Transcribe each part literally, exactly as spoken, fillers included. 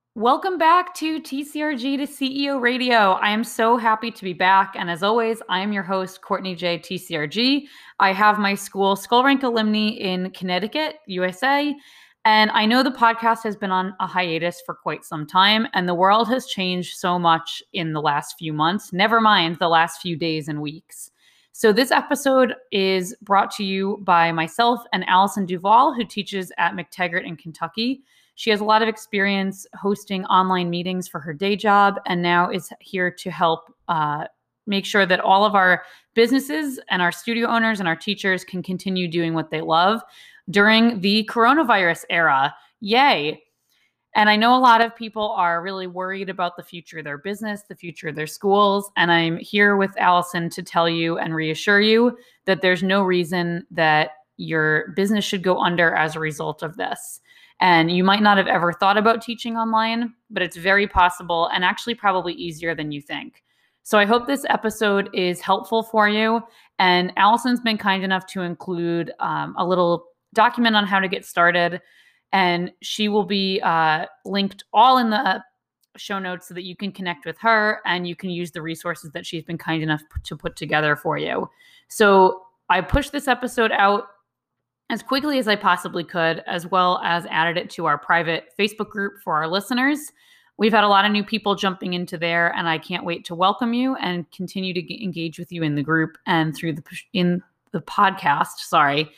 Welcome back to T C R G to C E O Radio. I am so happy to be back. And as always, I am your host, Courtney J. T C R G. I have my school, Skull Rank Alumni in Connecticut, U S A. And I know the podcast has been on a hiatus for quite some time, and the world has changed so much in the last few months, never mind the last few days and weeks. So this episode is brought to you by myself and Allison Duvall, who teaches at McTaggart in Kentucky. She has a lot of experience hosting online meetings for her day job and now is here to help uh, make sure that all of our businesses and our studio owners and our teachers can continue doing what they love during the coronavirus era. Yay. And I know a lot of people are really worried about the future of their business, the future of their schools. And I'm here with Allison to tell you and reassure you that there's no reason that your business should go under as a result of this. And you might not have ever thought about teaching online, but it's very possible and actually probably easier than you think. So I hope this episode is helpful for you. And Allison's been kind enough to include um, a little document on how to get started. And she will be uh, linked all in the show notes so that you can connect with her and you can use the resources that she's been kind enough to put together for you. So I pushed this episode out as quickly as I possibly could, as well as added it to our private Facebook group for our listeners. We've had a lot of new people jumping into there, and I can't wait to welcome you and continue to g- engage with you in the group and through the in the podcast. Sorry.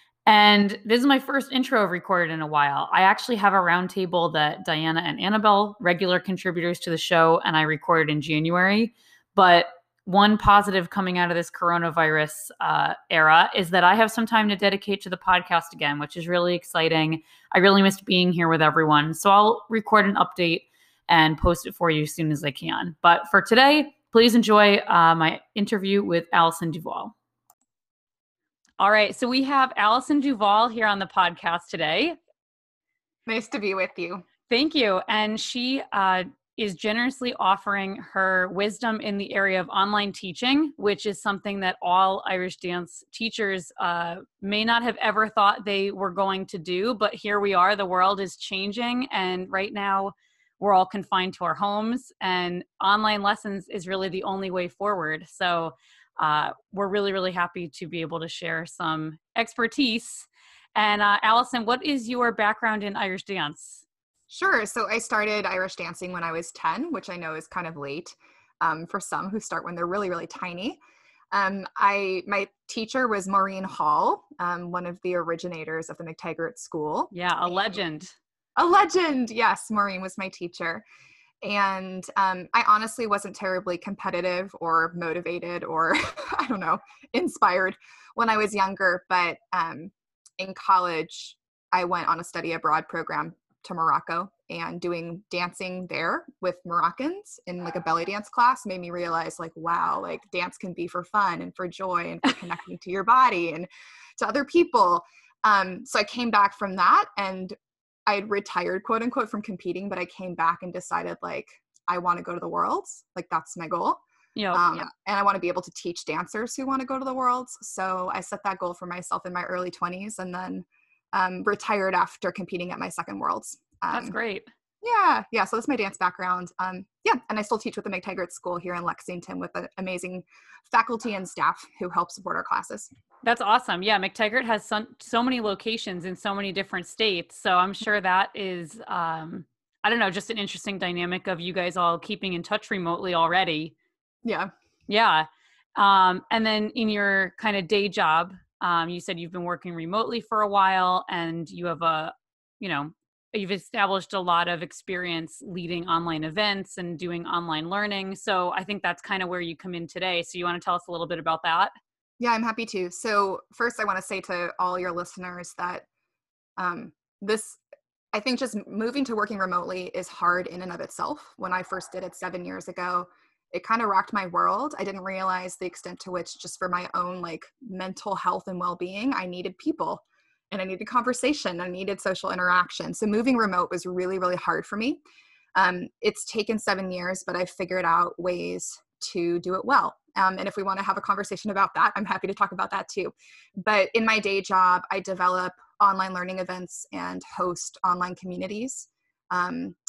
And this is my first intro I've recorded in a while. I actually have a roundtable that Diana and Annabelle, regular contributors to the show, and I recorded in January. But one positive coming out of this coronavirus uh, era is that I have some time to dedicate to the podcast again, which is really exciting. I really missed being here with everyone. So I'll record an update and post it for you as soon as I can. But for today, please enjoy uh, my interview with Allison Duvall. All right. So we have Allison Duvall here on the podcast today. Nice to be with you. Thank you. And she uh, is generously offering her wisdom in the area of online teaching, which is something that all Irish dance teachers uh, may not have ever thought they were going to do. But here we are. The world is changing. And right now, we're all confined to our homes. And online lessons is really the only way forward. So uh, we're really, really happy to be able to share some expertise. And uh, Allison, what is your background in Irish dance? Sure. So I started Irish dancing when I was ten, which I know is kind of late um, for some who start when they're really, really tiny. Um, I my teacher was Maureen Hall, um, one of the originators of the McTaggart School. Yeah, a legend. A legend. Yes, Maureen was my teacher. And um, I honestly wasn't terribly competitive or motivated or, I don't know, inspired when I was younger. But um, in college, I went on a study abroad program to Morocco, and doing dancing there with Moroccans in like a belly dance class made me realize like, wow, like dance can be for fun and for joy and for connecting to your body and to other people. Um, so I came back from that, and I had retired, quote unquote, from competing, but I came back and decided like, I want to go to the Worlds. Like that's my goal. Yep, um, yep. And I want to be able to teach dancers who want to go to the Worlds. So I set that goal for myself in my early twenties, and then um, retired after competing at my second Worlds. Um, That's great. Yeah. Yeah. So that's my dance background. Um, yeah. And I still teach with the McTaggart School here in Lexington with an amazing faculty and staff who help support our classes. That's awesome. Yeah. McTaggart has so, so many locations in so many different states. So I'm sure that is, um, I don't know, just an interesting dynamic of you guys all keeping in touch remotely already. Yeah. Yeah. Um, and then in your kind of day job, um, you said you've been working remotely for a while, and you have a, you know, you've established a lot of experience leading online events and doing online learning. So I think that's kind of where you come in today. So you want to tell us a little bit about that? Yeah, I'm happy to. So first I want to say to all your listeners that um, this, I think just moving to working remotely is hard in and of itself. When I first did it seven years ago, it kind of rocked my world. I didn't realize the extent to which just for my own like mental health and well-being, I needed people. And I needed conversation. I needed social interaction. So moving remote was really, really hard for me. Um, it's taken seven years, but I've figured out ways to do it well. Um, and if we want to have a conversation about that, I'm happy to talk about that too. But in my day job, I develop online learning events and host online communities. Um,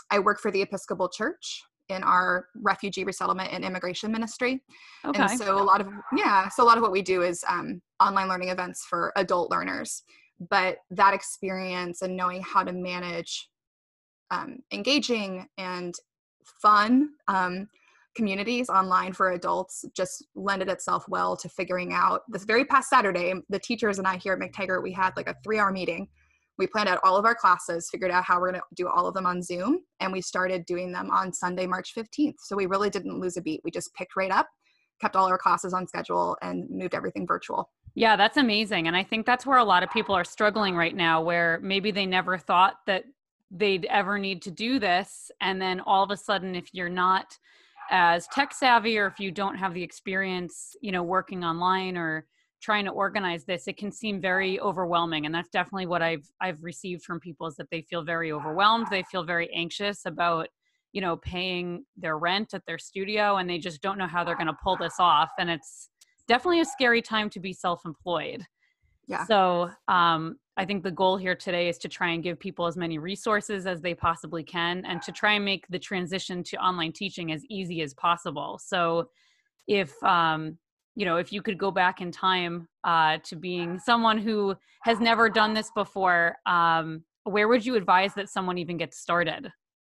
I work for the Episcopal Church in our refugee resettlement and immigration ministry. Okay. And so a lot of, yeah, so a lot of what we do is um, online learning events for adult learners. But that experience and knowing how to manage um, engaging and fun um, communities online for adults just lended itself well to figuring out this very past Saturday, the teachers and I here at McTaggart, we had like a three hour meeting. We planned out all of our classes, figured out how we're going to do all of them on Zoom, and we started doing them on Sunday, March fifteenth. So we really didn't lose a beat. We just picked right up, kept all our classes on schedule, and moved everything virtual. Yeah, that's amazing. And I think that's where a lot of people are struggling right now, where maybe they never thought that they'd ever need to do this. And then all of a sudden, if you're not as tech savvy, or if you don't have the experience, you know, working online or trying to organize this, it can seem very overwhelming. And that's definitely what I've, I've received from people, is that they feel very overwhelmed. They feel very anxious about, you know, paying their rent at their studio, and they just don't know how they're going to pull this off. And it's definitely a scary time to be self-employed. Yeah. So um, I think the goal here today is to try and give people as many resources as they possibly can, and to try and make the transition to online teaching as easy as possible. So if, um, you know, if you could go back in time uh, to being someone who has never done this before, um, where would you advise that someone even gets started?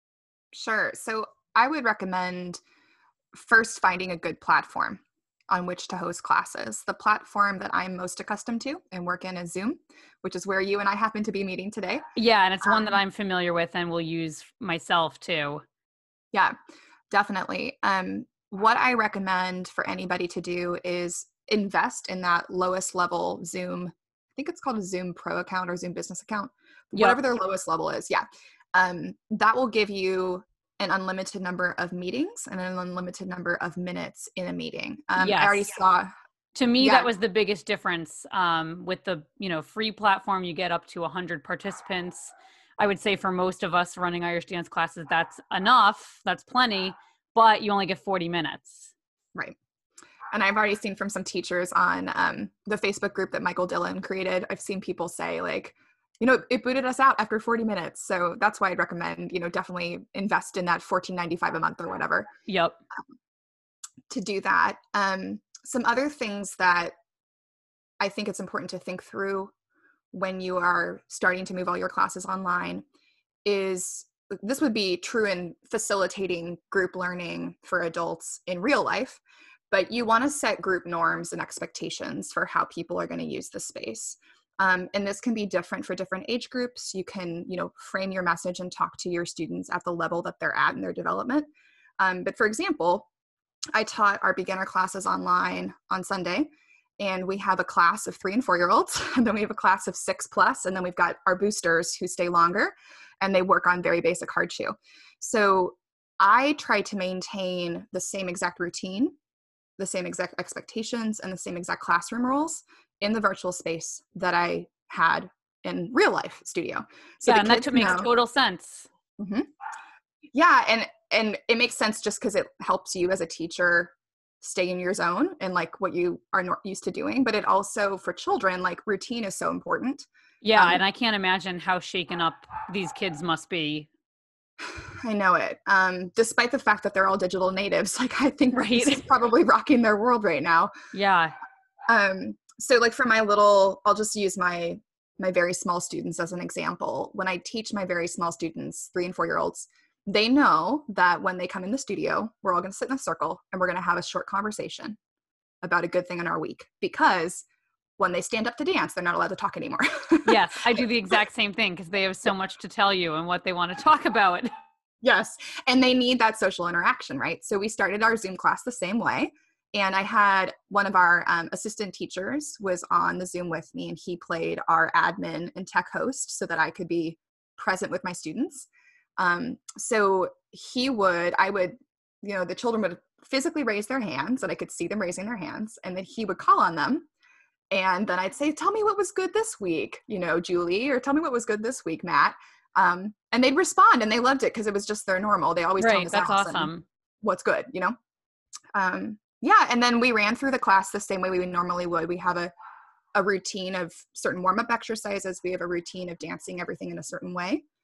Sure. So I would recommend first finding a good platform on which to host classes. The platform that I'm most accustomed to and work in is Zoom, which is where you and I happen to be meeting today. Yeah, and it's one that Um, I'm familiar with and will use myself too. Yeah, definitely. Um, what I recommend for anybody to do is invest in that lowest level Zoom. I think it's called a Zoom Pro account or Zoom Business account, Yep. whatever their lowest level is. Yeah. Um, that will give you an unlimited number of meetings and an unlimited number of minutes in a meeting. Um, I already Yes. saw, To me, yeah, that was the biggest difference. Um, with the, you know, free platform, you get up to one hundred participants. I would say for most of us running Irish dance classes, that's enough. That's plenty, but you only get forty minutes. right. And I've already seen from some teachers on um, the Facebook group that Michael Dillon created, I've seen people say like, you know, it booted us out after forty minutes. So that's why I'd recommend, you know, definitely invest in that fourteen ninety-five a month or whatever Yep. to do that. Um, some other things that I think it's important to think through when you are starting to move all your classes online is, this would be true in facilitating group learning for adults in real life, but you want to set group norms and expectations for how people are going to use the space. Um, and this can be different for different age groups. You can, you know, frame your message and talk to your students at the level that they're at in their development. Um, but for example, I taught our beginner classes online on Sunday, and we have a class of three and four year olds, and then we have a class of six plus, and then we've got our boosters who stay longer and they work on very basic hard shoe. So I try to maintain the same exact routine, the same exact expectations, and the same exact classroom rules in the virtual space that I had in real life studio. So Yeah, the and that kids to- makes know, total sense. Mhm. Yeah, and and it makes sense just because it helps you as a teacher stay in your zone and like what you are not used to doing. But it also, for children, like routine is so important. Yeah, Um, and I can't imagine how shaken up these kids must be. I know it. Um, despite the fact that they're all digital natives, like I think Right. this is probably rocking their world right now. Yeah. Um, so like for my little, I'll just use my my very small students as an example. When I teach my very small students, three and four year olds, they know that when they come in the studio, we're all going to sit in a circle and we're going to have a short conversation about a good thing in our week, because when they stand up to dance, they're not allowed to talk anymore. Yes, I do the exact same thing because they have so much to tell you and what they want to talk about. Yes. And they need that social interaction, right? So we started our Zoom class the same way. And I had one of our um, assistant teachers was on the Zoom with me, and he played our admin and tech host so that I could be present with my students. Um, so he would, I would, you know, the children would physically raise their hands and I could see them raising their hands, and then he would call on them. And then I'd say, tell me what was good this week, you know, Julie, or tell me what was good this week, Matt. Um, and they'd respond, and they loved it because it was just their normal. They always tell Right. Miss That's Allison awesome. what's good, you know? Um, yeah. And then we ran through the class the same way we normally would. We have a, a routine of certain warm-up exercises. We have a routine of dancing everything in a certain way.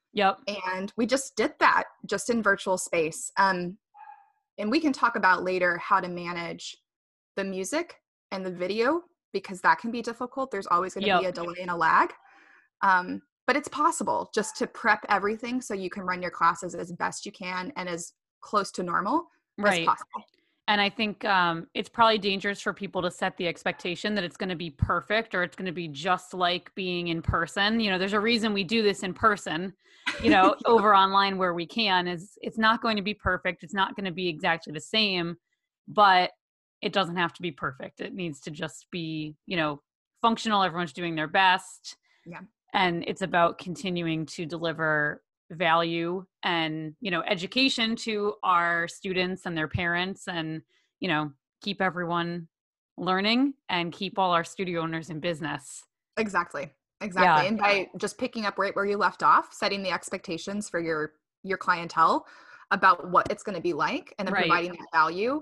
Yep. And we just did that just in virtual space. Um, and we can talk about later how to manage the music and the video, because that can be difficult. There's always going to Yep. be a delay and a lag. Um, but it's possible just to prep everything so you can run your classes as best you can and as close to normal as Right. possible. And I think um, it's probably dangerous for people to set the expectation that it's going to be perfect or it's going to be just like being in person. You know, there's a reason we do this in person, you know, Yeah. over online where we can. Is it's not going to be perfect. It's not going to be exactly the same, but it doesn't have to be perfect. It needs to just be, you know, functional. Everyone's doing their best. Yeah. And it's about continuing to deliver value and, you know, education to our students and their parents, and, you know, keep everyone learning and keep all our studio owners in business. Exactly. Exactly. Yeah. And by just picking up right where you left off, setting the expectations for your your clientele about what it's going to be like, and then Right. providing that value,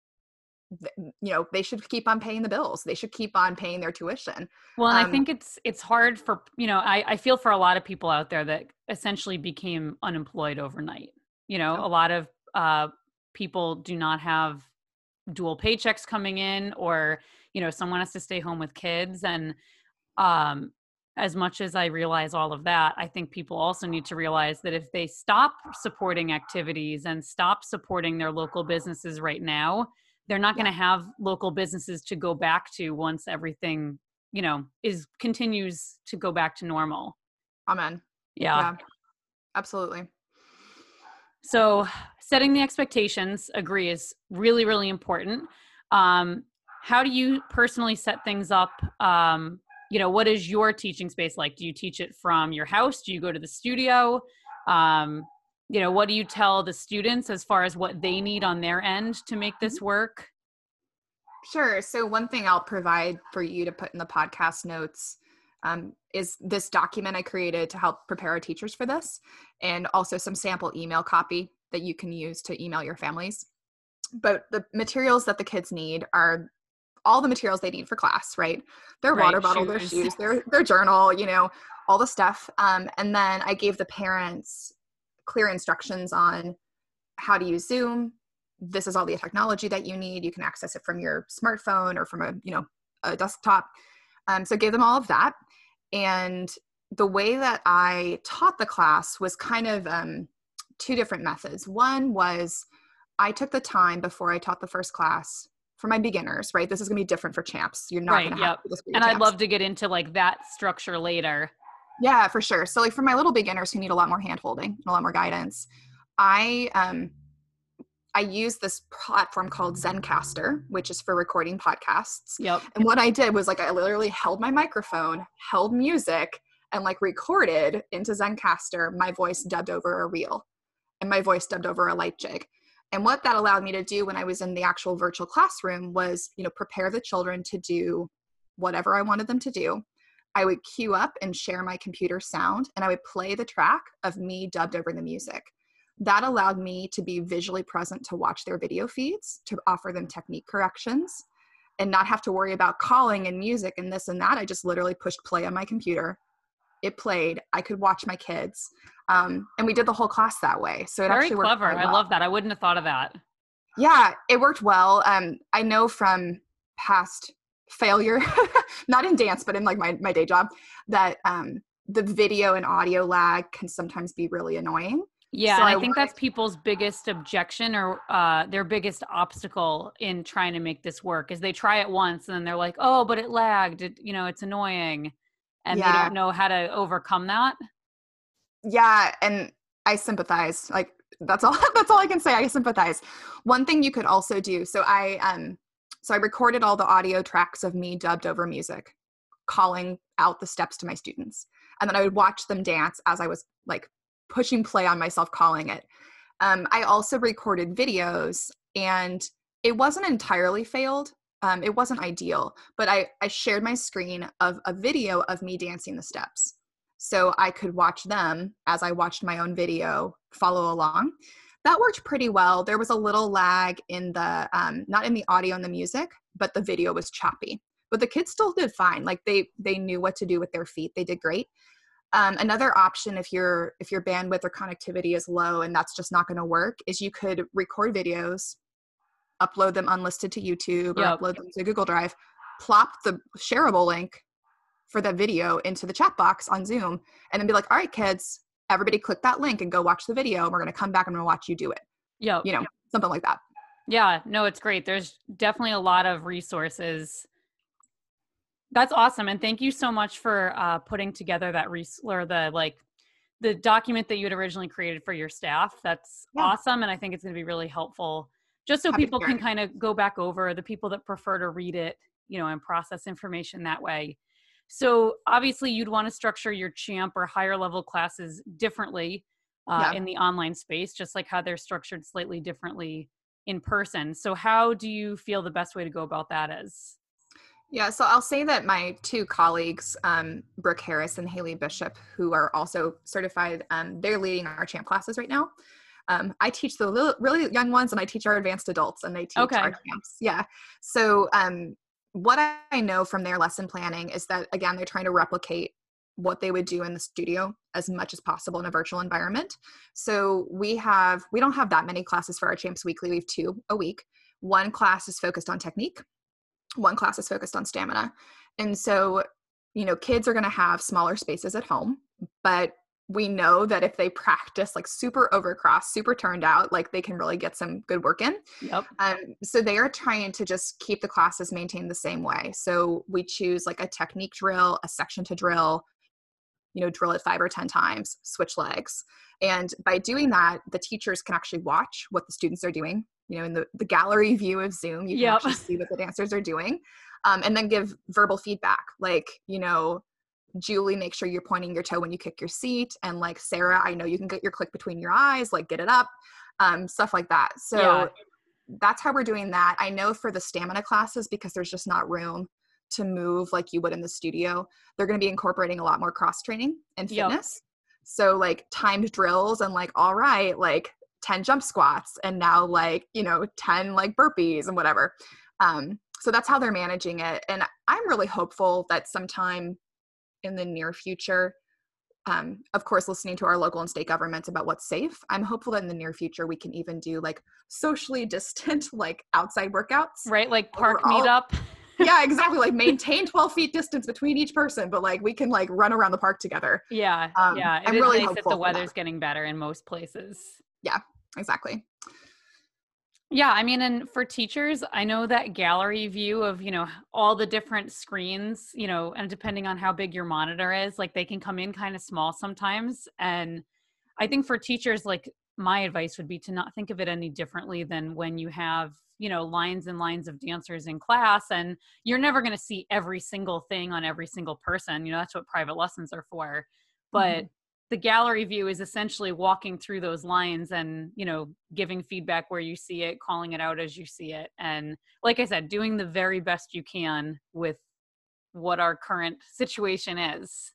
th- you know, they should keep on paying the bills. They should keep on paying their tuition. Well, and I Um, think it's it's hard for, you know, I, I feel for a lot of people out there that essentially became unemployed overnight. You know, oh, a lot of uh, people do not have dual paychecks coming in, or, you know, someone has to stay home with kids. And um, as much as I realize all of that, I think people also need to realize that if they stop supporting activities and stop supporting their local businesses right now, they're not yeah. going to have local businesses to go back to once everything, you know, is continues to go back to normal. Amen. Yeah. Yeah, absolutely. So setting the expectations, agree, is really, really important. Um, how do you personally set things up? Um, you know, what is your teaching space like? Do you teach it from your house? Do you go to the studio? Um, you know, what do you tell the students as far as what they need on their end to make this work? Sure. So one thing I'll provide for you to put in the podcast notes um, is this document I created to help prepare our teachers for this, and also some sample email copy that you can use to email your families. But the materials that the kids need are all the materials they need for class, right? Their Right, water bottle, their shoes. shoes, their their journal, you know, all the stuff. Um, and then I gave the parents clear instructions on how to use Zoom. This is all the technology that you need. You can access it from your smartphone or from a, you know, a desktop. Um, so give them all of that. And the way that I taught the class was kind of um, two different methods. One was I took the time before I taught the first class for my beginners, right? This is going to be different for champs. You're not Right, going to have yep. to do this for your And I'd champs. love to get into like that structure later. Yeah, for sure. So like for my little beginners who need a lot more hand holding and a lot more guidance, I um I use this platform called Zencaster, which is for recording podcasts. Yep. And what I did was like I literally held my microphone, held music, and like recorded into Zencaster my voice dubbed over a reel and my voice dubbed over a light jig. And what that allowed me to do when I was in the actual virtual classroom was, you know, prepare the children to do whatever I wanted them to do. I would queue up and share my computer sound, and I would play the track of me dubbed over the music. That allowed me to be visually present to watch their video feeds, to offer them technique corrections, and not have to worry about calling and music and this and that. I just literally pushed play on my computer. It played. I could watch my kids. Um, and we did the whole class that way. So it Very actually worked clever. quite I well. love that. I wouldn't have thought of that. Yeah, it worked well. Um, I know from past failure, not in dance, but in like my, my day job, that um, the video and audio lag can sometimes be really annoying. Yeah, So and I I think wanted- that's people's biggest objection, or uh, their biggest obstacle in trying to make this work is they try it once and then they're like, oh, but it lagged. It, you know, it's annoying. And they Yeah. don't know how to overcome that. Yeah, and I sympathize. Like that's all that's all I can say. I sympathize. One thing you could also do, so I um so I recorded all the audio tracks of me dubbed over music, calling out the steps to my students. And then I would watch them dance as I was like pushing play on myself calling it. Um, I also recorded videos, and it wasn't entirely failed. Um, it wasn't ideal, but I, I shared my screen of a video of me dancing the steps. So I could watch them as I watched my own video follow along. That worked pretty well. There was a little lag in the, um, not in the audio and the music, but the video was choppy. But the kids still did fine. Like they they knew what to do with their feet. They did great. Um, another option, if your if your bandwidth or connectivity is low and that's just not going to work, is you could record videos, upload them unlisted to YouTube or Yep. upload them to Google Drive, plop the shareable link for that video into the chat box on Zoom, and then be like, all right, kids, everybody click that link and go watch the video. And we're going to come back and I'm going to watch you do it. Yep. You know, something like that. Yeah, no, it's great. There's definitely a lot of resources. That's awesome. And thank you so much for uh, putting together that res- or the like the document that you had originally created for your staff. That's yeah. awesome. And I think it's going to be really helpful just so Happy people can kind of go back over, the people that prefer to read it, you know, and process information that way. So obviously you'd want to structure your CHAMP or higher level classes differently uh, yeah. in the online space, just like how they're structured slightly differently in person. So how do you feel the best way to go about that is? Yeah, so I'll say that my two colleagues, um, Brooke Harris and Haley Bishop, who are also certified, um, they're leading our CHAMP classes right now. Um, I teach the little, really young ones and I teach our advanced adults and they teach okay. our CHAMPs. Yeah. So um, what I know from their lesson planning is that, again, they're trying to replicate what they would do in the studio as much as possible in a virtual environment. So we have, we don't have that many classes for our CHAMPs weekly. We have two a week. One class is focused on technique. One class is focused on stamina. And so, you know, kids are going to have smaller spaces at home, but we know that if they practice like super overcross, super turned out, like they can really get some good work in. Yep. Um, so they are trying to just keep the classes maintained the same way. So we choose like a technique drill, a section to drill, you know, drill it five or ten times, switch legs. And by doing that, the teachers can actually watch what the students are doing. You know, in the, the gallery view of Zoom, you can yep. actually see what the dancers are doing, um, and then give verbal feedback. Like, you know, Julie, make sure you're pointing your toe when you kick your seat. And like, Sarah, I know you can get your click between your eyes, like get it up, um, stuff like that. So yeah. that's how we're doing that. I know for the stamina classes, because there's just not room to move like you would in the studio, they're going to be incorporating a lot more cross training and fitness. Yep. So like timed drills and like, all right, like ten jump squats and now like, you know, ten like burpees and whatever. Um, so that's how they're managing it. And I'm really hopeful that sometime in the near future, um, of course, listening to our local and state governments about what's safe, I'm hopeful that in the near future, we can even do like socially distant, like outside workouts. Right. Like park meetup. Yeah, exactly. Like maintain twelve feet distance between each person, but like we can like run around the park together. Yeah. Um, yeah. It I'm is really nice hopeful that the weather's that. getting better in most places. Yeah, exactly. Yeah. I mean, and for teachers, I know that gallery view of, you know, all the different screens, you know, and depending on how big your monitor is, like they can come in kind of small sometimes. And I think for teachers, like my advice would be to not think of it any differently than when you have, you know, lines and lines of dancers in class and you're never going to see every single thing on every single person. You know, that's what private lessons are for. But mm-hmm. the gallery view is essentially walking through those lines and, you know, giving feedback where you see it, calling it out as you see it. And like I said, doing the very best you can with what our current situation is.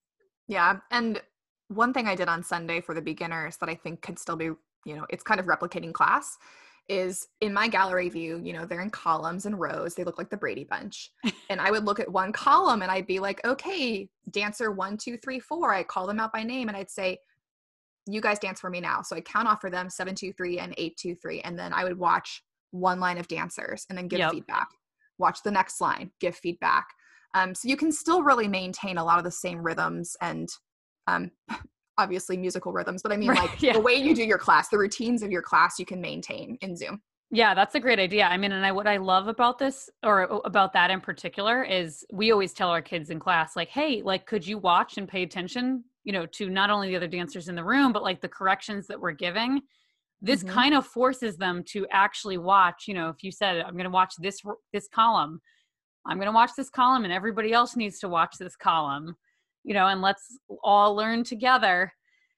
Yeah. And one thing I did on Sunday for the beginners that I think could still be, you know, it's kind of replicating class, is in my gallery view, you know, they're in columns and rows. They look like the Brady Bunch. And I would look at one column and I'd be like, okay, dancer one, two, three, four. I call them out by name and I'd say, you guys dance for me now. So I count off for them seven, two, three and eight, two, three. And then I would watch one line of dancers and then give yep. feedback. Watch the next line, give feedback. Um, so you can still really maintain a lot of the same rhythms and um, obviously musical rhythms, but I mean right, like yeah. the way you do your class, the routines of your class, you can maintain in Zoom. Yeah, that's a great idea. I mean, and I, what I love about this or about that in particular is we always tell our kids in class, like, hey, like, could you watch and pay attention, you know, to not only the other dancers in the room, but like the corrections that we're giving. This mm-hmm. kind of forces them to actually watch, you know, if you said, I'm going to watch this, this column, I'm going to watch this column and everybody else needs to watch this column. You know, and let's all learn together.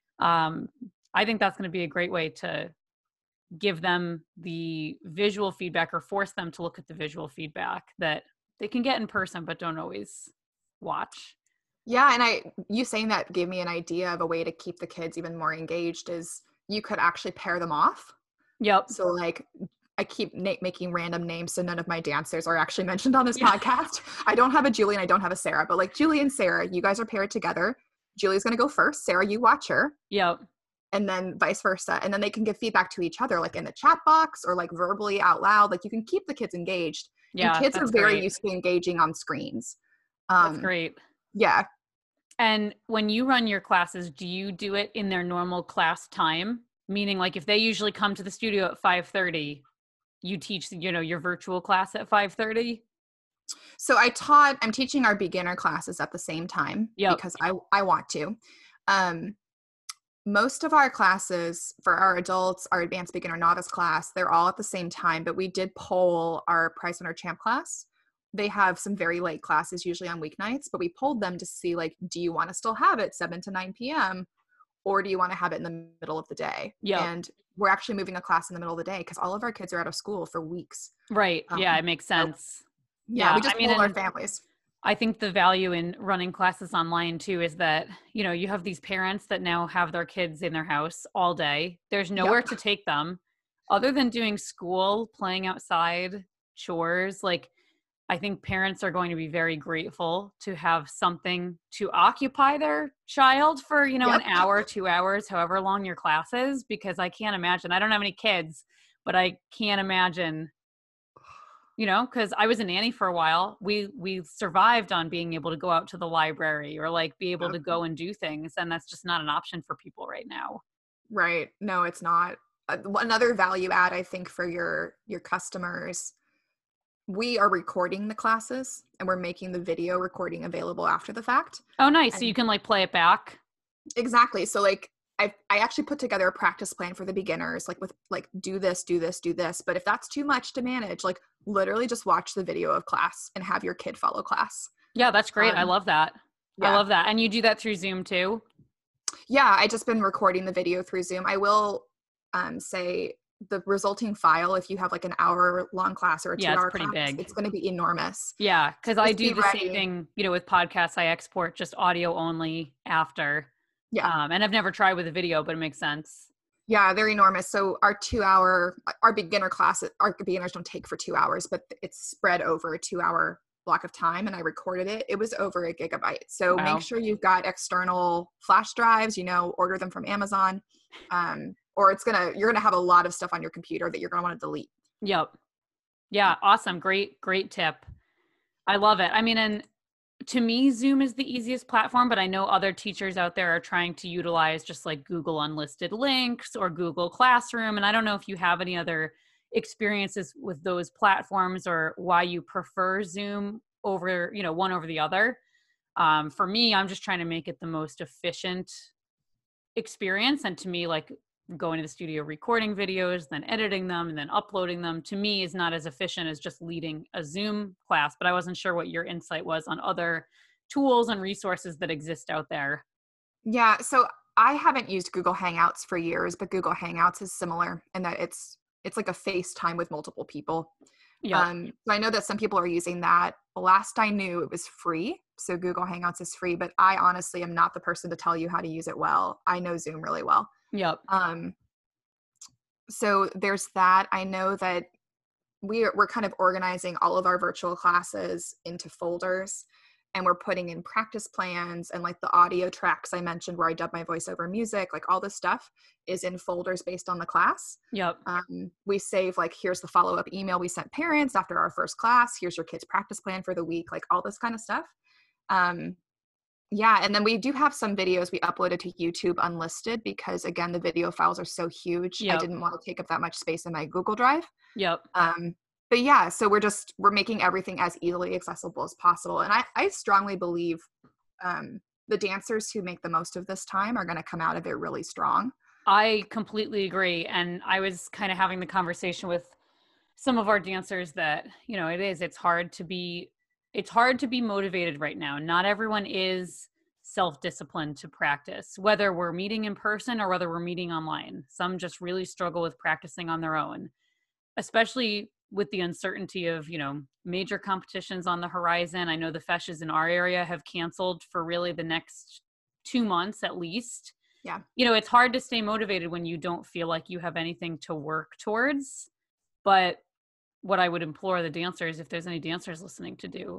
Um, I think that's going to be a great way to give them the visual feedback or force them to look at the visual feedback that they can get in person, but don't always watch. Yeah. And I, you saying that gave me an idea of a way to keep the kids even more engaged is you could actually pair them off. Yep. So like, I keep na- making random names so none of my dancers are actually mentioned on this yeah. podcast. I don't have a Julie and I don't have a Sarah, but like Julie and Sarah, you guys are paired together. Julie's going to go first. Sarah, you watch her. Yep. And then vice versa. And then they can give feedback to each other, like in the chat box or like verbally out loud. Like you can keep the kids engaged. Yeah, and kids are that's very great. used to engaging on screens. Um, That's great. Yeah. And when you run your classes, do you do it in their normal class time? Meaning like if they usually come to the studio at five thirty, you teach, you know, your virtual class at five thirty? So I taught, I'm teaching our beginner classes at the same time Yep. because I, I want to. Um, most of our classes for our adults, our advanced beginner novice class, they're all at the same time, but we did poll our prize winner champ class. They have some very late classes usually on weeknights, but we polled them to see like, do you want to still have it seven to nine p.m. or do you want to have it in the middle of the day? Yep. And we're actually moving a class in the middle of the day because all of our kids are out of school for weeks. Right. Um, Yeah, it makes sense. So, yeah, Yeah, we just I mean, poll our and families. I think the value in running classes online too is that, you know, you have these parents that now have their kids in their house all day. There's nowhere Yep. to take them other than doing school, playing outside, chores. Like, I think parents are going to be very grateful to have something to occupy their child for, you know, Yep. an hour, two hours, however long your class is, because I can't imagine, I don't have any kids, but I can't imagine, you know, because I was a nanny for a while. We we survived on being able to go out to the library or like be able Yep. to go and do things. And that's just not an option for people right now. Right. No, it's not. Uh, another value add, I think, for your your customers, we are recording the classes and we're making the video recording available after the fact. Oh, nice. So And you can like play it back. exactly. So like I I actually put together a practice plan for the beginners, like with like do this, do this, do this. But if that's too much to manage, like literally just watch the video of class and have your kid follow class. Yeah, that's great. I Um, love that. I yeah. love that. And you do that through Zoom too? Yeah, I just been recording the video through Zoom. I will um, say the resulting file, if you have like an hour long class or a Yeah, two it's hour pretty class, big. it's going to be enormous. Yeah, because So I just do be the ready. same thing, you know, with podcasts. I export just audio only after. Yeah. Um, and I've never tried with a video, but it makes sense. Yeah, they're enormous. So our two hour, our beginner class, our beginners don't take for two hours, but it's spread over a two hour block of time. And I recorded it. It was over a gigabyte. So Wow. make sure you've got external flash drives, you know, order them from Amazon. Um, or it's going to, you're going to have a lot of stuff on your computer that you're going to want to delete. Yep. Yeah. Awesome. Great, great tip. I love it. I mean, and to me, Zoom is the easiest platform, but I know other teachers out there are trying to utilize just like Google Unlisted Links or Google Classroom. And I don't know if you have any other experiences with those platforms or why you prefer Zoom over, you know, one over the other. Um, for me, I'm just trying to make it the most efficient experience. And to me, like going to the studio, recording videos, then editing them, and then uploading them, to me is not as efficient as just leading a Zoom class. But I wasn't sure what your insight was on other tools and resources that exist out there. Yeah. So I haven't used Google Hangouts for years, but Google Hangouts is similar in that it's it's like a FaceTime with multiple people. Yeah. Um, so I know that some people are using that. Last I knew, it was free. So Google Hangouts is free, but I honestly am not the person to tell you how to use it well. I know Zoom really well. Yep. Um, so there's that. I know that we're, we're kind of organizing all of our virtual classes into folders, and we're putting in practice plans and like the audio tracks I mentioned where I dub my voiceover music, like all this stuff is in folders based on the class. Yep. Um, we save like, here's the follow-up email we sent parents after our first class. Here's your kid's practice plan for the week, like all this kind of stuff. Um, yeah. And then we do have some videos we uploaded to YouTube unlisted because again, the video files are so huge. Yep. I didn't want to take up that much space in my Google Drive. Yep. Um, but yeah, so we're just, we're making everything as easily accessible as possible. And I, I strongly believe um, the dancers who make the most of this time are going to come out of it really strong. I completely agree. And I was kind of having the conversation with some of our dancers that, you know, it is, it's hard to be, it's hard to be motivated right now. Not everyone is self-disciplined to practice, whether we're meeting in person or whether we're meeting online. Some just really struggle with practicing on their own, especially with the uncertainty of, you know, major competitions on the horizon. I know the Feshes in our area have canceled for really the next two months at least. Yeah. You know, it's hard to stay motivated when you don't feel like you have anything to work towards. But what I would implore the dancers, if there's any dancers listening, to do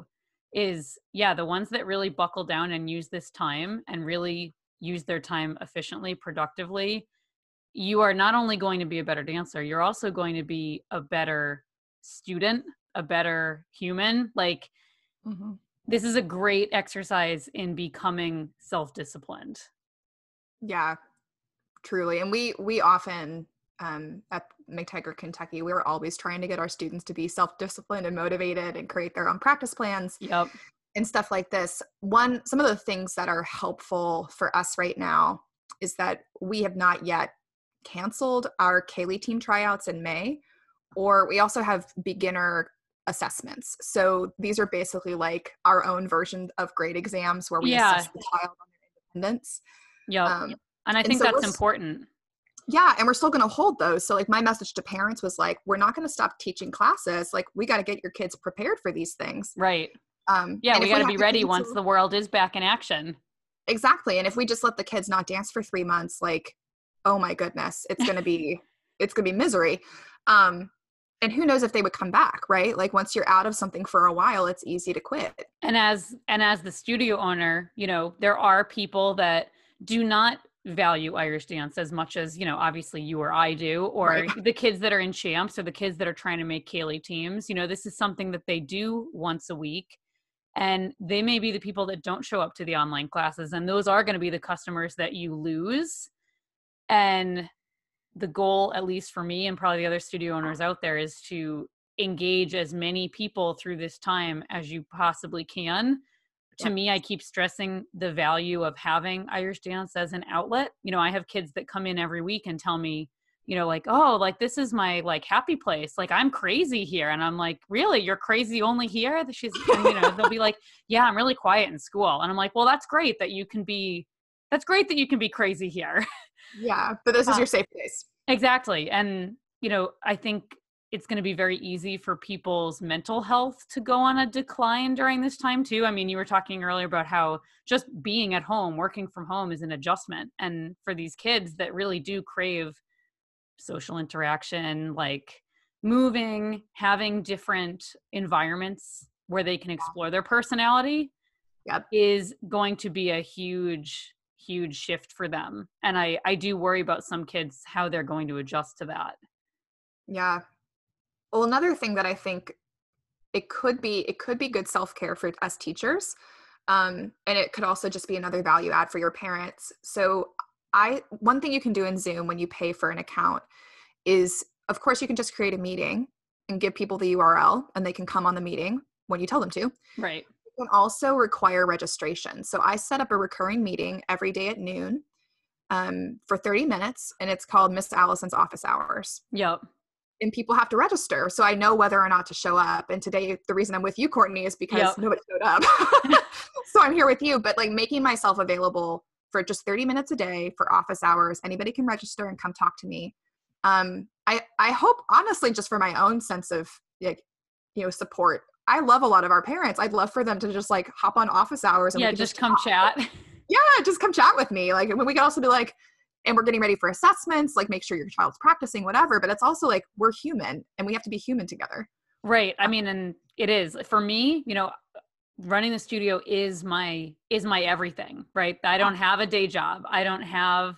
is, yeah, the ones that really buckle down and use this time and really use their time efficiently, productively, you are not only going to be a better dancer, you're also going to be a better student, a better human. Like, Mm-hmm. this is a great exercise in becoming self-disciplined. Yeah, truly. And we we often um, at McTaggart, Kentucky, we were always trying to get our students to be self-disciplined and motivated and create their own practice plans Yep. and stuff like this. One, some of the things that are helpful for us right now is that we have not yet canceled our Kaylee team tryouts in May, or we also have beginner assessments. So these are basically like our own version of grade exams where we Yeah. assess the child on their independence. Yep. Um, and I and think so that's we're- important. Yeah, and we're still going to hold those. So like my message to parents was like, we're not going to stop teaching classes. Like we got to get your kids prepared for these things. Right. Um, Yeah, and we if got to have be to ready cancel- once the world is back in action. Exactly. And if we just let the kids not dance for three months, like, oh my goodness, it's going to be, it's going to be misery. Um, and who knows if they would come back, right? Like once you're out of something for a while, it's easy to quit. And as and as the studio owner, you know, there are people that do not value Irish dance as much as, you know, obviously you or I do, or Right. the kids that are in champs or the kids that are trying to make Kaylee teams. You know, this is something that they do once a week. And they may be the people that don't show up to the online classes. And those are going to be the customers that you lose. And the goal, at least for me and probably the other studio owners out there, is to engage as many people through this time as you possibly can. To Yep. me, I keep stressing the value of having Irish dance as an outlet. You know, I have kids that come in every week and tell me, you know, like, oh, like this is my like happy place. Like I'm crazy here. And I'm like, really? You're crazy only here? She's, and, you know, they'll be like, yeah, I'm really quiet in school. And I'm like, well, that's great that you can be, that's great that you can be crazy here. Yeah. But this is Uh, your safe place. Exactly. And, you know, I think it's going to be very easy for people's mental health to go on a decline during this time too. I mean, you were talking earlier about how just being at home, working from home is an adjustment. And for these kids that really do crave social interaction, like moving, having different environments where they can explore their personality, Yep. is going to be a huge, huge shift for them. And I, I do worry about some kids, how they're going to adjust to that. Yeah. Well, another thing that I think it could be, it could be good self-care for us teachers. Um, and it could also just be another value add for your parents. So I, one thing you can do in Zoom when you pay for an account is, of course, you can just create a meeting and give people the U R L and they can come on the meeting when you tell them to. Right. You can also require registration. So I set up a recurring meeting every day at noon um, for thirty minutes, and it's called Miss Allison's Office Hours. Yep. And people have to register. So I know whether or not to show up. And today, the reason I'm with you, Courtney, is because Yep. nobody showed up. So I'm here with you, but like making myself available for just thirty minutes a day for office hours. Anybody can register and come talk to me. Um, I, I hope, honestly, just for my own sense of like, you know, support. I love a lot of our parents. I'd love for them to just like hop on office hours. And Yeah, we could just just come talk. chat. Yeah, just come chat with me. Like, we could also be like, and we're getting ready for assessments, like make sure your child's practicing, whatever. But it's also like, we're human and we have to be human together. Right. I mean, and it is for me, you know, running the studio is my, is my everything, right? I don't have a day job. I don't have,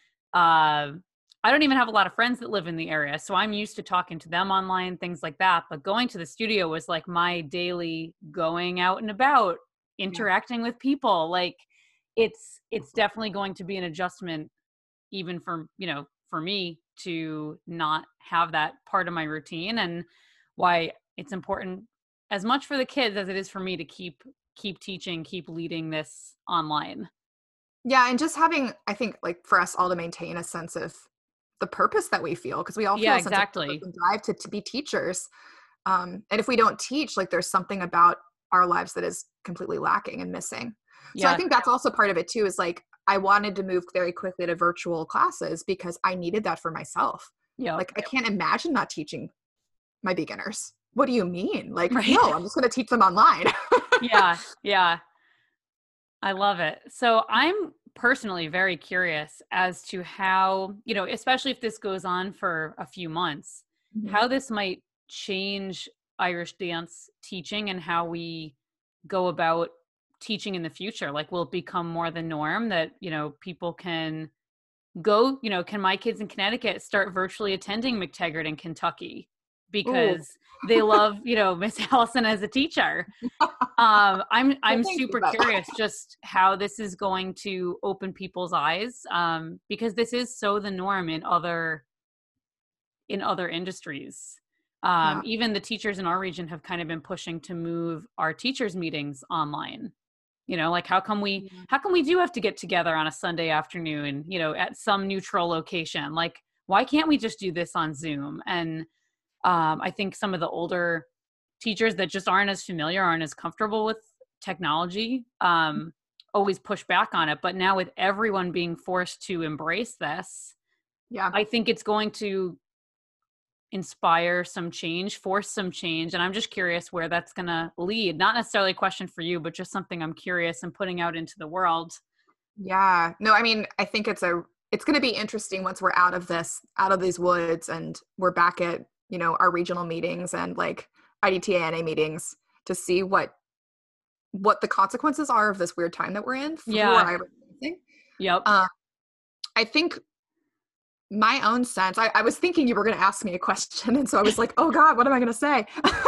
uh, I don't even have a lot of friends that live in the area. So I'm used to talking to them online, things like that. But going to the studio was like my daily going out and about, interacting with people. Like it's, it's definitely going to be an adjustment even for, you know, for me to not have that part of my routine, and why it's important as much for the kids as it is for me to keep, keep teaching, keep leading this online. Yeah. And just having, I think like for us all to maintain a sense of the purpose that we feel, because we all feel Yeah, a sense exactly. of purpose and drive to, to be teachers. Um, and if we don't teach, like there's something about our lives that is completely lacking and missing. So Yeah. I think that's also part of it too, is like, I wanted to move very quickly to virtual classes because I needed that for myself. Yeah. Like, I can't imagine not teaching my beginners. What do you mean? Like, Right. no, I'm just going to teach them online. Yeah. Yeah. I love it. So I'm personally very curious as to how, you know, especially if this goes on for a few months, Mhm. how this might change Irish dance teaching and how we go about teaching in the future? Like, will it become more the norm that, you know, people can go, you know, can my kids in Connecticut start virtually attending McTaggart in Kentucky Ooh. because they love, you know, Miss Allison as a teacher? Um, I'm Well, I'm thank you, super but curious just how this is going to open people's eyes, um, because this is so the norm in other in other industries. Um, yeah. even the teachers in our region have kind of been pushing to move our teachers' meetings online. You know, like how come we Yeah. how come we do have to get together on a Sunday afternoon, you know, at some neutral location? Like, why can't we just do this on Zoom? And um, I think some of the older teachers that just aren't as familiar, aren't as comfortable with technology, um, always push back on it. But now with everyone being forced to embrace this, Yeah. I think it's going to inspire some change, force some change. And I'm just curious where that's going to lead. Not necessarily a question for you, but just something I'm curious and putting out into the world. Yeah. No, I mean, I think it's a it's going to be interesting once we're out of this, out of these woods, and we're back at, you know, our regional meetings and like I D T A N A meetings to see what what the consequences are of this weird time that we're in for Yeah. everything. Yep. Um, I think my own sense, I, I was thinking you were going to ask me a question. And so I was like, oh God, what am I going to say?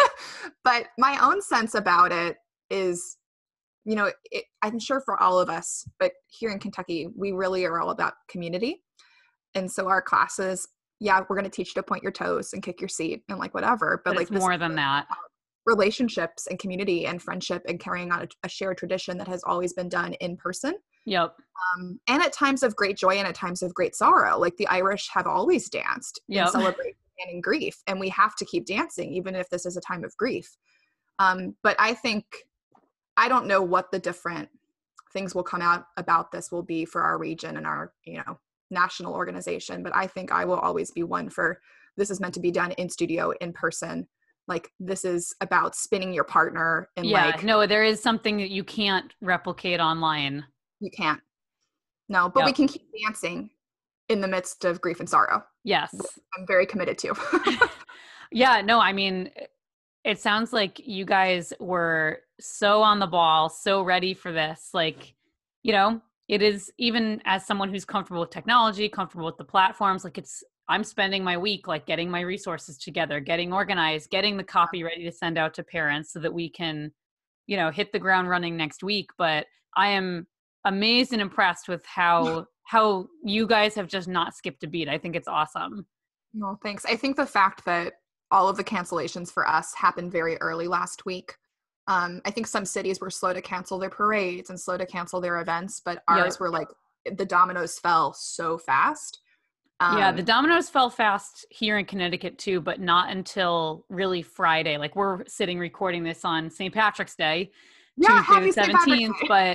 But my own sense about it is, you know, it, I'm sure for all of us, but here in Kentucky, we really are all about community. And so our classes, yeah, we're going to teach you to point your toes and kick your seat and like whatever. But, But like it's this more than that. relationships and community and friendship and carrying on a, a shared tradition that has always been done in person. Yep. Um, and at times of great joy and at times of great sorrow. Like the Irish have always danced in Yep. celebration and in grief, and we have to keep dancing even if this is a time of grief. Um, but I think, I don't know what the different things will come out about this will be for our region and our, you know, national organization. But I think I will always be one for, this is meant to be done in studio, in person. Like this is about spinning your partner and Yeah. like, No, there is something that you can't replicate online. you can't. No, but we Yep. can keep dancing in the midst of grief and sorrow. Yes. I'm very committed to. Yeah. No, I mean, it sounds like you guys were so on the ball, so ready for this. Like, you know, it is, even as someone who's comfortable with technology, comfortable with the platforms, like it's, I'm spending my week like getting my resources together, getting organized, getting the copy ready to send out to parents so that we can, you know, hit the ground running next week. But I am amazed and impressed with how how you guys have just not skipped a beat. I think it's awesome. No, thanks. I think the fact that all of the cancellations for us happened very early last week. Um, I think some cities were slow to cancel their parades and slow to cancel their events, but ours Yep. were like, the dominoes fell so fast. Um, Yeah, the dominoes fell fast here in Connecticut too, but not until really Friday. Like we're sitting recording this on Saint Patrick's Day, yeah, Tuesday happy the Saint Patrick's seventeenth, Day. but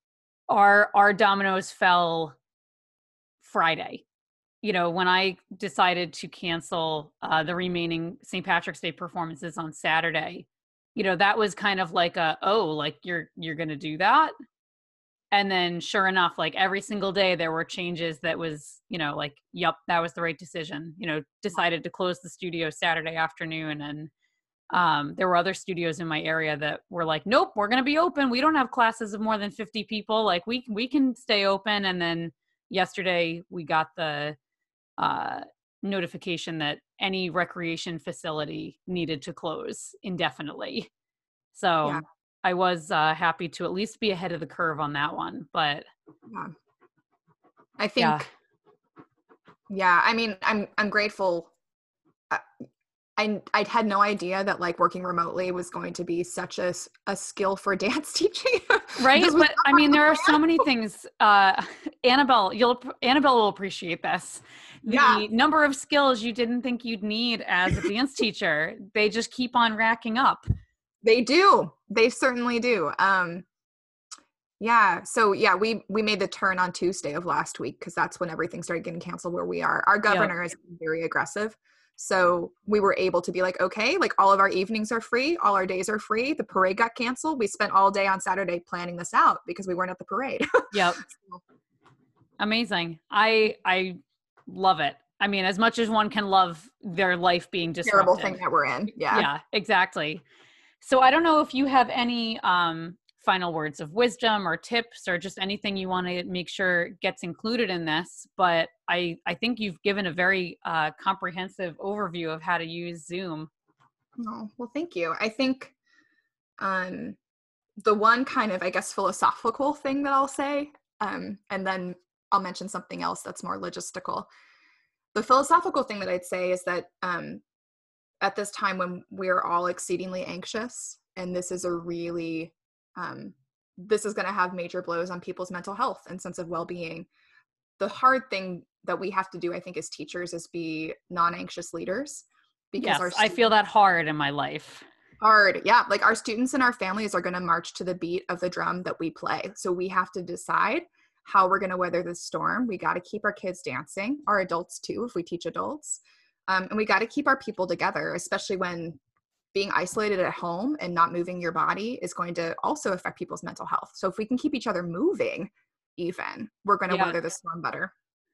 our our dominoes fell Friday. You know, when I decided to cancel uh, the remaining Saint Patrick's Day performances on Saturday, you know, that was kind of like a, oh, like you're you're going to do that? And then sure enough, like every single day there were changes that was, you know, like, yep, that was the right decision. You know, decided to close the studio Saturday afternoon. And um, there were other studios in my area that were like, nope, we're going to be open. We don't have classes of more than fifty people. Like we, we can stay open. And then yesterday we got the uh, notification that any recreation facility needed to close indefinitely. So Yeah. I was uh, happy to at least be ahead of the curve on that one. But Yeah. I yeah, think, yeah, I mean, I'm, I'm grateful. I, I, I had no idea that like working remotely was going to be such a, a skill for dance teaching. right. This was But I mean, not there the are so plan. many things. Uh, Annabelle, you'll Annabelle will appreciate this. Yeah, The number of skills you didn't think you'd need as a dance teacher, they just keep on racking up. they do. They certainly do. Um, yeah. So yeah, we we made the turn on Tuesday of last week because that's when everything started getting canceled where we are. Our Yep. governor is very aggressive. So we were able to be like, okay, like all of our evenings are free, all our days are free. The parade got canceled. We spent all day on Saturday planning this out because we weren't at the parade. Yep. So, Amazing. I I love it. I mean, as much as one can love their life being terrible thing disrupted. that we're in. Yeah. Yeah, exactly. So I don't know if you have any um, final words of wisdom or tips or just anything you want to make sure gets included in this, but I, I think you've given a very uh, comprehensive overview of how to use Zoom. Oh, well, thank you. I think um, the one kind of, I guess, philosophical thing that I'll say, um, and then I'll mention something else that's more logistical. The philosophical thing that I'd say is that um, at this time when we're all exceedingly anxious, and this is a really, um, this is going to have major blows on people's mental health and sense of well-being. The hard thing that we have to do, I think, as teachers is be non-anxious leaders. Because Yes, our I feel that hard in my life. Hard. Yeah. Like our students and our families are going to march to the beat of the drum that we play. So we have to decide how we're going to weather this storm. We got to keep our kids dancing, our adults too, if we teach adults. Um, and we got to keep our people together, especially when being isolated at home and not moving your body is going to also affect people's mental health. So if we can keep each other moving, even, we're going to Yeah. weather the storm better.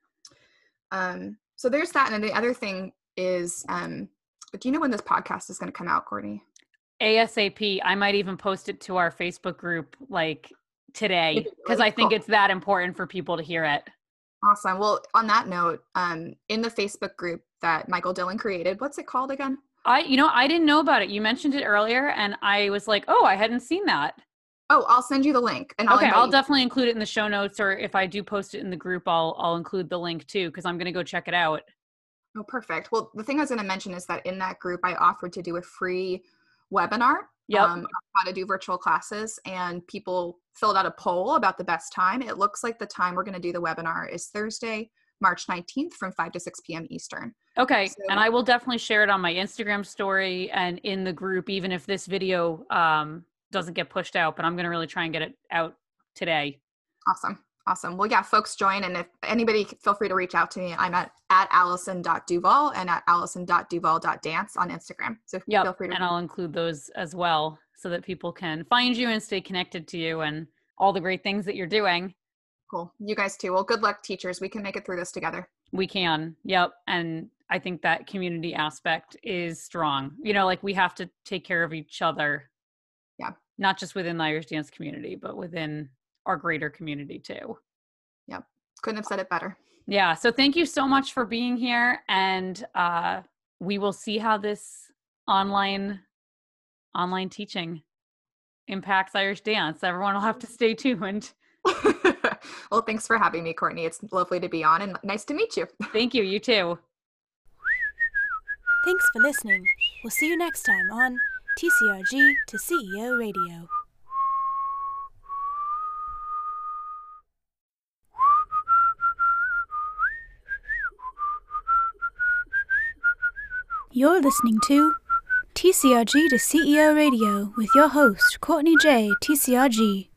Um, so there's that. And then the other thing is, um, do you know when this podcast is going to come out, Courtney? ASAP. I might even post it to our Facebook group like today because I think Cool. it's that important for people to hear it. Awesome. Well, on that note, um, in the Facebook group that Michael Dillon created, what's it called again? I, you know, I didn't know about it. You mentioned it earlier and I was like, oh, I hadn't seen that. Oh, I'll send you the link. And I'll okay, I'll you. definitely include it in the show notes, or if I do post it in the group, I'll I'll include the link too, because I'm going to go check it out. Oh, perfect. Well, the thing I was going to mention is that in that group, I offered to do a free webinar Yep. um, on how to do virtual classes, and people filled out a poll about the best time. It looks like the time we're going to do the webinar is Thursday, March nineteenth from five to six p.m. Eastern. Okay. So, and I will definitely share it on my Instagram story and in the group, even if this video um, doesn't get pushed out, but I'm going to really try and get it out today. Awesome. Awesome. Well, yeah, folks join. And if anybody, feel free to reach out to me. I'm at, at allison dot duval and at allison dot duval dot dance on Instagram. So yep. feel free to. And I'll include those as well so that people can find you and stay connected to you and all the great things that you're doing. Cool. You guys too. Well, good luck, teachers. We can make it through this together. We can. Yep. And I think that community aspect is strong. You know, like we have to take care of each other. Yeah. Not just within the Irish dance community, but within our greater community too. Yep. Couldn't have said it better. Yeah. So thank you so much for being here. And uh, we will see how this online online teaching impacts Irish dance. Everyone will have to stay tuned. Well, thanks for having me, Courtney. It's lovely to be on and nice to meet you. Thank you. You too. Thanks for listening. We'll see you next time on T C R G to C E O Radio. You're listening to T C R G to C E O Radio with your host, Courtney J, T C R G.